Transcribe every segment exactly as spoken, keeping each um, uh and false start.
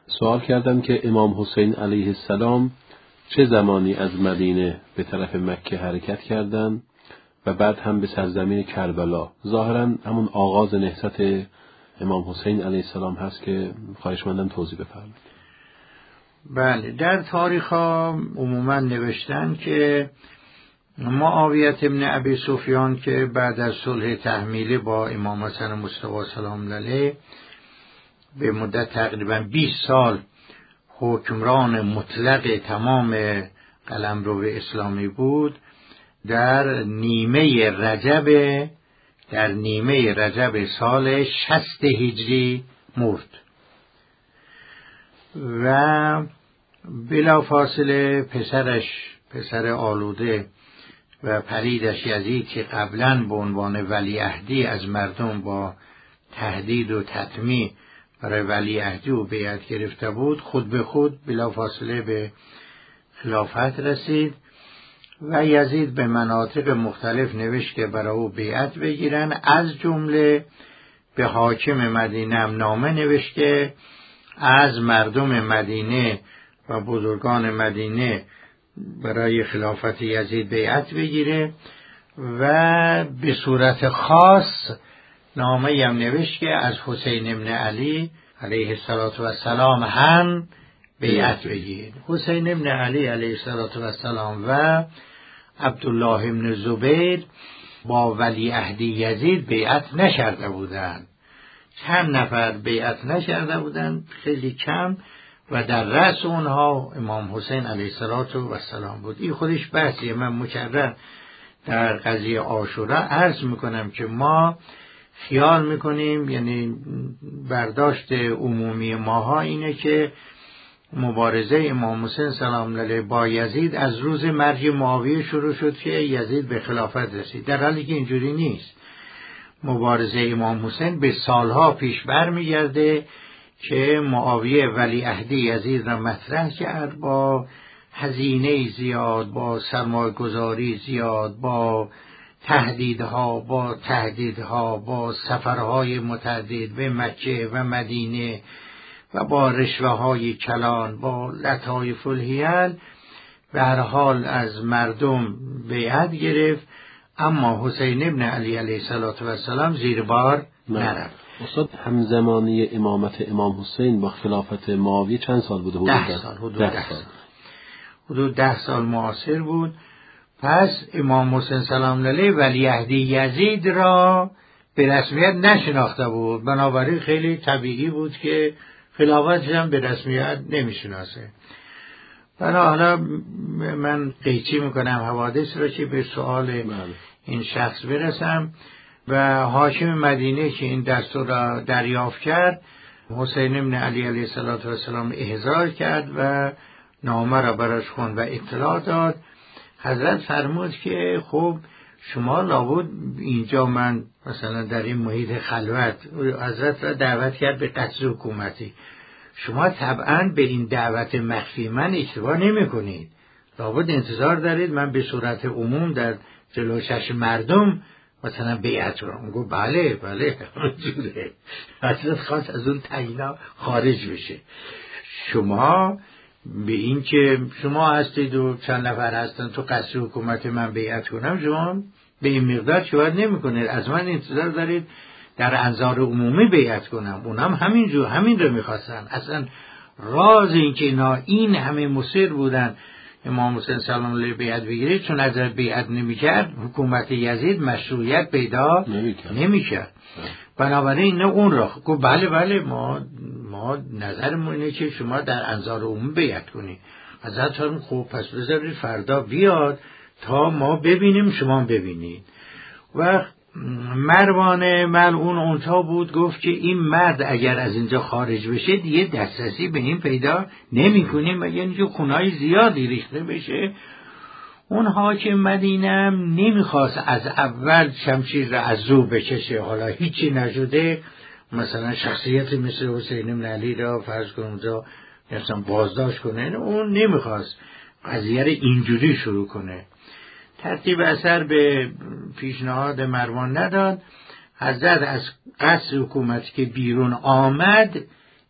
سوال کردم که امام حسین علیه السلام چه زمانی از مدینه به طرف مکه حرکت کردند و بعد هم به سرزمین کربلا. ظاهراً همون آغاز نهضت امام حسین علیه السلام هست که خواهشمندم توضیح بفرمایید. بله، در تاریخ ها عموما نوشتن که معاویه ابن ابی سفیان که بعد از صلح تحمیلی با امام حسن مصطفی سلام علیه به مدت تقریبا بیست سال حکمران مطلق تمام قلمرو اسلامی بود، در نیمه رجب در نیمه رجب سال شصت هجری مرد و بلافاصله پسرش پسر آلوده و پریدش یزید که قبلا به عنوان ولیعهدی از مردم با تهدید و تطمیع برای ولیعهدی و بیعت گرفته بود، خود به خود بلافاصله به خلافت رسید و یزید به مناطق مختلف نوشت که برای او بیعت بگیرن، از جمله به حاکم مدینه هم نامه نوشت که از مردم مدینه و بزرگان مدینه برای خلافت یزید بیعت بگیره و به صورت خاص نامه هم نوشت که از حسین ابن علی علیه السلام هم بیعت بگیرید. حسین ابن علی علیه السلام و عبدالله ابن زبیر با ولیعهد یزید بیعت نشرده بودند. چند نفر بیعت نشرده بودند، خیلی کم، و در رأس اونها امام حسین علیه السلام بود. این خودش بحثیه. من مکرر در قضیه عاشورا عرض میکنم که ما خیال میکنیم، یعنی برداشت عمومی ماها اینه که مبارزه امام حسین سلام علیه با یزید از روز مرگ معاویه شروع شد که یزید به خلافت رسید، در حالی که اینجوری نیست. مبارزه امام حسین به سالها پیش برمیگرده که معاویه ولیعهد یزید را مطرح کرد، با هزینه زیاد، با سرمایه‌گذاری زیاد، با تهدیدها با تهدیدها با سفرهای متعدد به مکه و مدینه و با رشوه‌های کلان، با لطایف الحیل، به هر حال از مردم بیعت گرفت، اما حسین ابن علی علیه السلام زیر بار نرفت. استاد، همزمانی امامت امام حسین با خلافت معاویه چند سال بوده؟ ده سال. حدود ده سال. حدود ده سال معاصر بود. پس امام حسین سلام علیه ولیعهد یزید را به رسمیت نشناخته بود، بنابراین خیلی طبیعی بود که خلافتش هم به رسمیت نمیشناسه. بنا حالا من قیچی میکنم حوادث را که به سؤال این شخص برسم. و حاکم مدینه که این دستور را دریافت کرد، حسین ابن علی علیه السلام احضار کرد و نامه را براش خوند و اطلاع داد. حضرت فرمود که خب شما لابد اینجا، من مثلا در این محیط خلوت، حضرت را دعوت کرد به قتل حکومتی، شما طبعا به این دعوت مخفی من اشتباه نمی کنید، لابد انتظار دارید من به صورت عموم در جلو چشم مردم مثلا بیعت رو. میگو بله بله همونجوره. حضرت خواست از اون تعیینا خارج بشه. شما به این که شما هستید و چند نفر هستن تو قصر حکومت من بیعت کنم، شما به این مقدار شوید نمی کنید، از من انتظار دارید در انظار عمومی بیعت کنم. اونم همینجور همین رو میخواستن. اصلا راز این که اینا این همه مصر بودن امام حسین سلام علیه بیعت بگیرید، چون اگر بیعت نمیکرد حکومت یزید مشروعیت پیدا نمیکرد. بنابراین نه اون را گفت بله بله ما ما نظرمون اینه که شما در انظار عمومی بیعت کنید. حضرت فرمود خب پس بذارید فردا بیاد تا ما ببینیم شما ببینید. و مروان ملعون اونجا بود، گفت که این مرد اگر از اینجا خارج بشه دیگه دسترسی به این پیدا نمی کنیم، مگر اینکه خونه‌های زیادی ریخته بشه. اون حاکم مدینه هم نمیخواست از اول شمشیر را از رو بکشه، حالا هیچی نشده مثلا شخصیت مثل حسین بن علی را فرض کن اونجا مثلا بازداشت کنه، اون نمیخواست قضیه را اینجوری شروع کنه. ترتیب اثر به پیشنهاد مروان نداد. حضرت از قصر حکومتی که بیرون آمد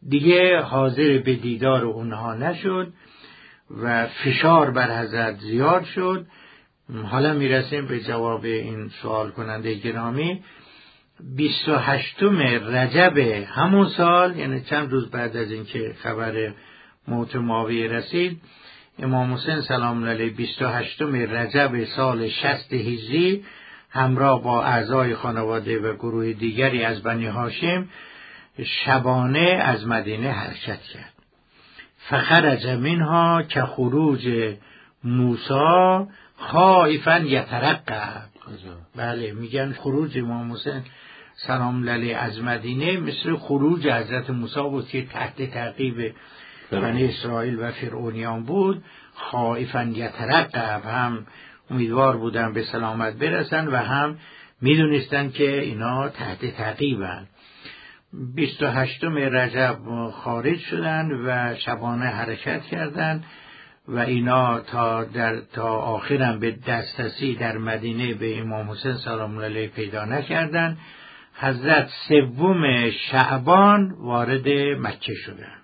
دیگه حاضر به دیدار اونها نشد و فشار بر حضرت زیاد شد. حالا میرسیم به جواب این سوال کننده گرامی. بیست و هشتم رجب همون سال، یعنی چند روز بعد از اینکه خبر موت معاویه رسید، امام حسین سلام علیه بیست و هشتم رجب سال شصت هجری همراه با اعضای خانواده و گروه دیگری از بنی هاشم شبانه از مدینه حرکت کرد. فخرج منها که خروج موسی خائفا یترقب. بله، میگن خروج امام حسین سلام علیه از مدینه مثل خروج حضرت موسی بود که تحت تعقیب بنی اسرائیل و فرعونیان بود. خائفا یترقب، هم امیدوار بودن به سلامت برسن و هم میدونستن که اینا تحت تعقیبن. بیست و هشتم رجب خارج شدن و شبانه حرکت کردند و اینا تا در تا آخرم به دسترسی در مدینه به امام حسین سلام علیه پیدا نکردند. حضرت سوم شعبان وارد مکه شدند.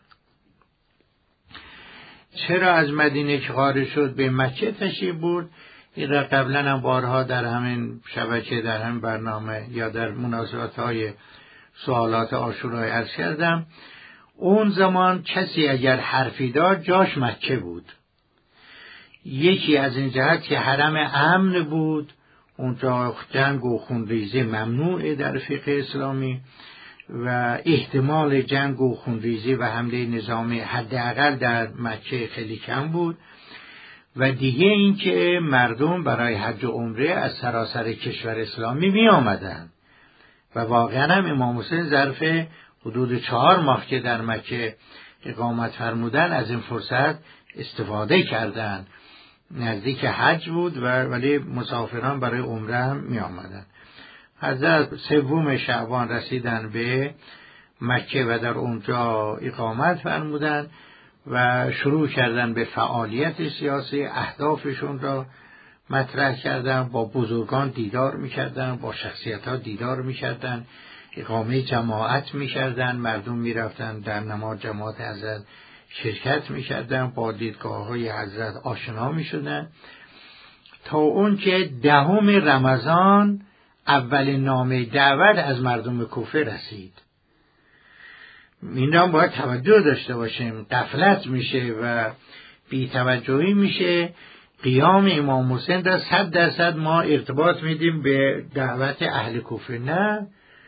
چرا از مدینه که خارج شد به مکه تشریف برد؟ این را قبلا هم بارها در همین شبکه، در همین برنامه یا در مناسبت‌های سوالات عاشورا عرض کردم. اون زمان کسی اگر حرفی داشت جاش مکه بود. یکی از این جهت که حرم امن بود، اونجا جنگ و خونریزی ممنوعه در فقه اسلامی و احتمال جنگ و خونریزی و حمله نظامی حداقل در مکه خیلی کم بود. و دیگه این که مردم برای حج و عمره از سراسر کشور اسلامی می آمدن و واقعا هم امام حسین ظرف حدود چهار ماه که در مکه اقامت فرمودن از این فرصت استفاده کردند. نزدیک حج بود و ولی مسافران برای عمره هم می آمدن. حضرت سوم شعبان رسیدن به مکه و در اونجا اقامت فرمودن و شروع کردن به فعالیت سیاسی. اهدافشون را مطرح کردن، با بزرگان دیدار میکردن، با شخصیت ها دیدار میکردن، اقامه جماعت میکردن، مردم میرفتن در نماز جماعت حضرت شرکت میکردن، با دیدگاه های حضرت آشنا میشدن، تا اون که دهم رمضان اول نامه دعوت از مردم کوفه رسید. این را باید توجه داشته باشیم. غفلت میشه و بی‌توجهی میشه. قیام امام حسین در صد درصد ما ارتباط میدیم به دعوت اهل کوفه. نه،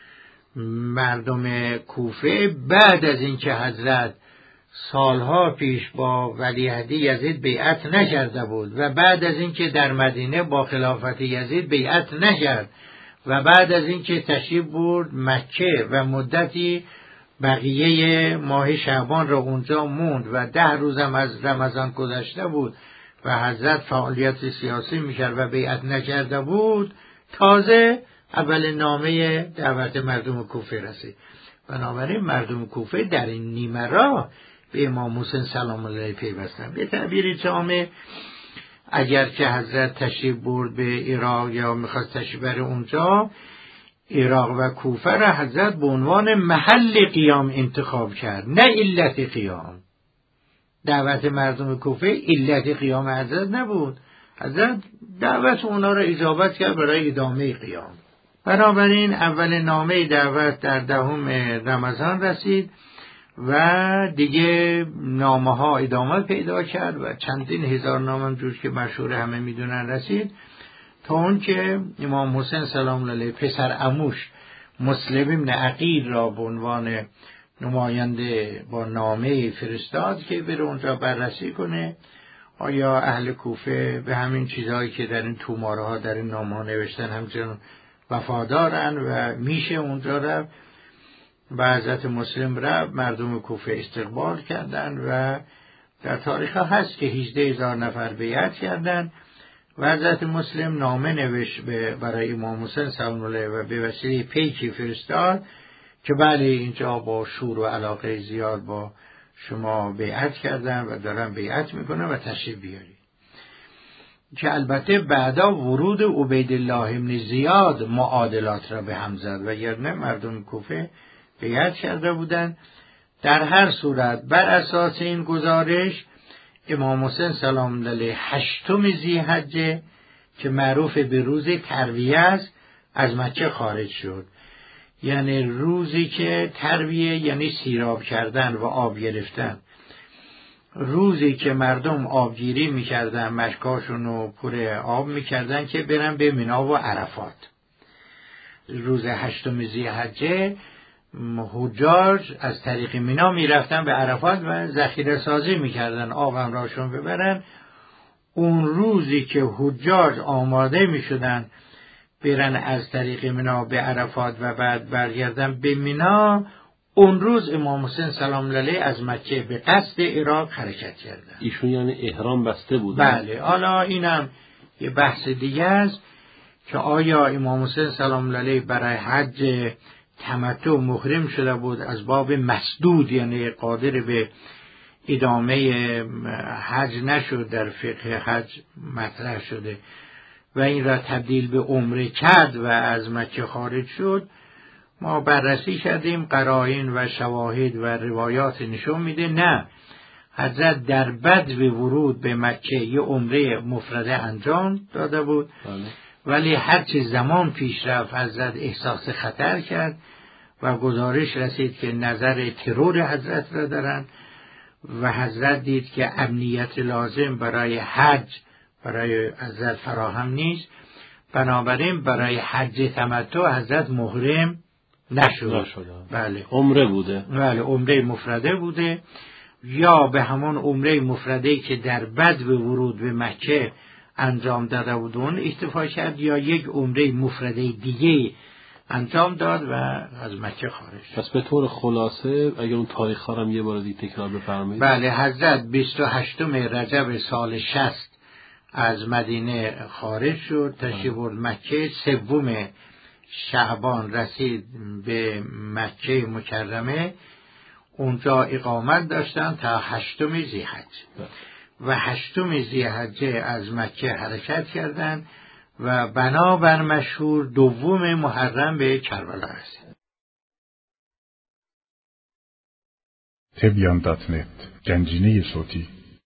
مردم کوفه بعد از اینکه حضرت سالها پیش با ولیعهد یزید بیعت نکرده بود و بعد از اینکه در مدینه با خلافت یزید بیعت نکرد و بعد از اینکه تشریف برد مکه و مدتی بقیه ماه شعبان را اونجا موند و ده روزم از رمضان گذشته بود و حضرت فعالیت سیاسی میکرد و بیعت نکرده بود، تازه اول نامه دعوت مردم کوفه رسید. بنابراین مردم کوفه در این نیمه راه به امام حسین سلام علیه پیوستن. به تعبیر جامع، اگر که حضرت تشریف برد به عراق یا میخواست تشریف بره اونجا، عراق و کوفه را حضرت به عنوان محل قیام انتخاب کرد، نه علت قیام. دعوت مردم کوفه علت قیام حضرت نبود. حضرت دعوت اونا را اجابت کرد برای ادامه قیام. بنابراین اول نامه دعوت در دهم رمضان رسید و دیگه نامه ها ادامه پیدا کرد و چندین هزار نامه جور که مشهور همه میدونن رسید، تا اون که امام حسین سلام علیه پسر عموش مسلم ابن عقیل را به عنوان نماینده با نامه فرستاد که بره اونجا بررسی کنه آیا اهل کوفه به همین چیزهایی که در این توماره ها در این نامه ها نوشتن همچنان وفادارن و میشه اونجا رفت. و حضرت مسلم را مردم کوفه استقبال کردند و در تاریخ هست که هجده هزار نفر بیعت کردند و حضرت مسلم نامه نوشت برای امام حسین سلام علیه و به وسیله پیکی فرستاد که بله اینجا با شور و علاقه زیاد با شما بیعت کردن و دارن بیعت میکنن و تشریف بیارید. که البته بعدا ورود عبیدالله ابن زیاد معادلات را به هم زد و یعنی مردم کوفه بیعت کرده بودن در هر صورت بر اساس این گزارش امام حسین سلام علیه هشتم ذی‌حجه که معروف به روز ترویه است از مکه خارج شد. یعنی روزی که ترویه یعنی سیراب کردن و آب گرفتن، روزی که مردم آبگیری میکردن، مشکاشون رو پر آب میکردن که برن به مینا و عرفات. روز هشتم ذی‌حجه حجاج از طریق مینا میرفتن به عرفات و ذخیره سازی میکردن، آب همراهشون ببرن. اون روزی که حجاج آماده میشدن برن از طریق مینا به عرفات و بعد برگردن به مینا، اون روز امام حسین سلام علیه از مکه به قصد عراق حرکت کردن. ایشون یعنی احرام بسته بودن؟ بله. حالا اینم یه بحث دیگه است که آیا امام حسین سلام علیه برای حج تمتع محرم شده بود از باب مسدود، یعنی قادر به ادامه حج نشد، در فقه حج مطرح شده و این را تبدیل به عمره کرد و از مکه خارج شد. ما بررسی کردیم، قرائن و شواهد و روایات نشون میده نه، حضرت در بدو ورود به مکه یه عمره مفرده انجام داده بود. بله. ولی هرچی زمان پیش رفت حضرت احساس خطر کرد و گزارش رسید که نظر ترور حضرت را دارن و حضرت دید که امنیت لازم برای حج برای حضرت فراهم نیست، بنابراین برای حج تمتع حضرت محرم نشد. بله. عمره بوده. بله، عمره مفرده بوده، یا به همون عمره مفرده‌ای که در بدو ورود به مکه انجام داده بود اون اکتفا کرد، یا یک عمره مفرده دیگه انجام داد و از مکه خارج. پس به طور خلاصه اگر اون تاریخ ها رو یه بار دیگه تکرار بفرمایید. بله، حضرت بیست و هشتم رجب سال شصت از مدینه خارج شد، تشریف برد مکه. سوم شعبان رسید به مکه مکرمه، اونجا اقامت داشتن تا هشتم ذی‌حجه و هشتم ذی‌حجه از مکه حرکت کردند و بنابر مشهور دوم محرم به کربلا رسید. تبیان دات نت گنجینه صوتی